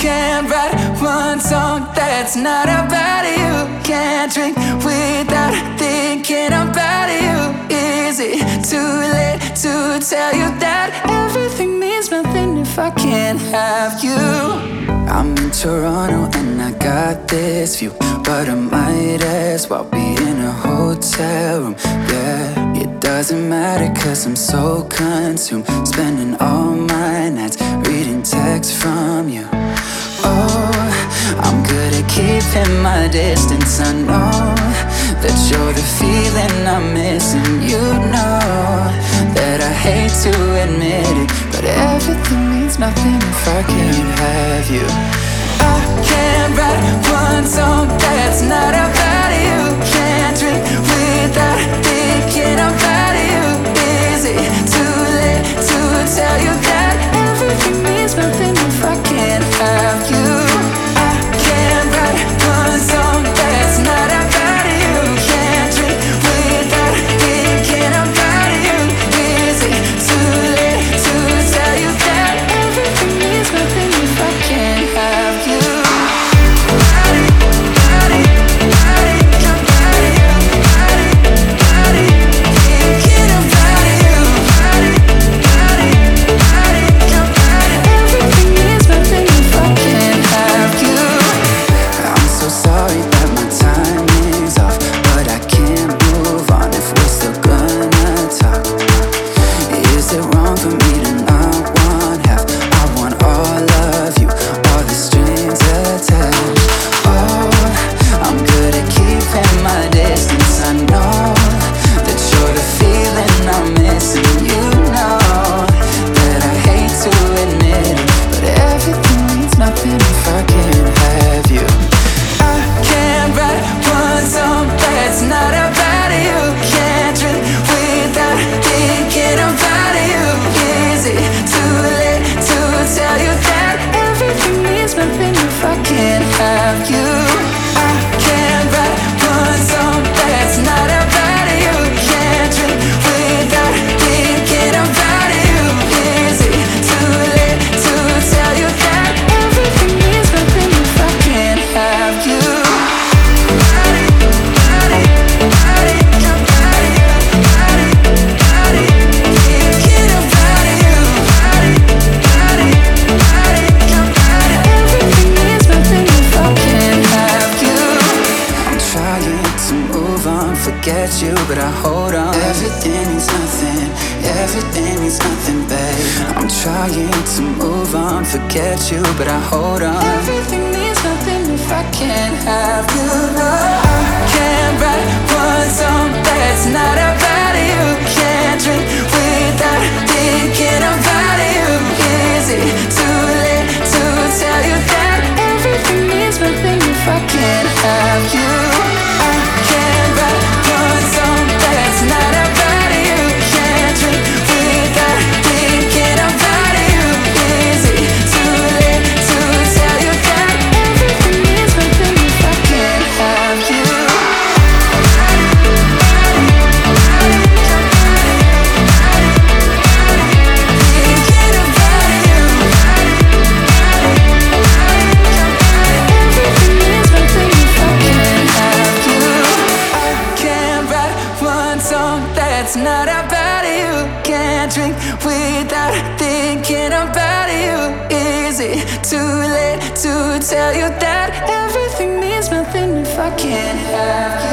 can't write one song that's not about you. Can't drink without thinking about you. Is it too late to tell you that everything means nothing if I can't have you? I'm in Toronto and I got this view, but I might as well be in a hotel room. Yeah, it doesn't matter cause I'm so consumed, spending all my nights reading texts from you. Oh, I'm good at keeping my distance. I know that you're the feeling I'm missing. You know that I hate to admit it, but everything means nothing if I can't have you. I can't write one song that's not about you. Can't drink without thinking about you. Is it too late to tell you that everything means nothing if I can't have you? I can't write one song that's not about you. Can't drink without thinking about you. Is it too late to tell you that everything means nothing if I can't have you? Forget you, but I hold on. Everything means nothing, everything means nothing, babe. I'm trying to move on, forget you, but I hold on. Everything means nothing if I can't have you. I can't write one song that's not about you. Can't drink without thinking about you. Is it too late to tell you that everything means nothing if I can't have you? I can't write one song that's not about you. Can't drink without thinking about you. Is it too late to tell you that everything means nothing if I can't have you? Thinking about you. Everything means nothing if I can't have you. I can't write one song that's not about you. Can't drink without thinking about you. Is it too late to tell you that everything means nothing if I can't have you?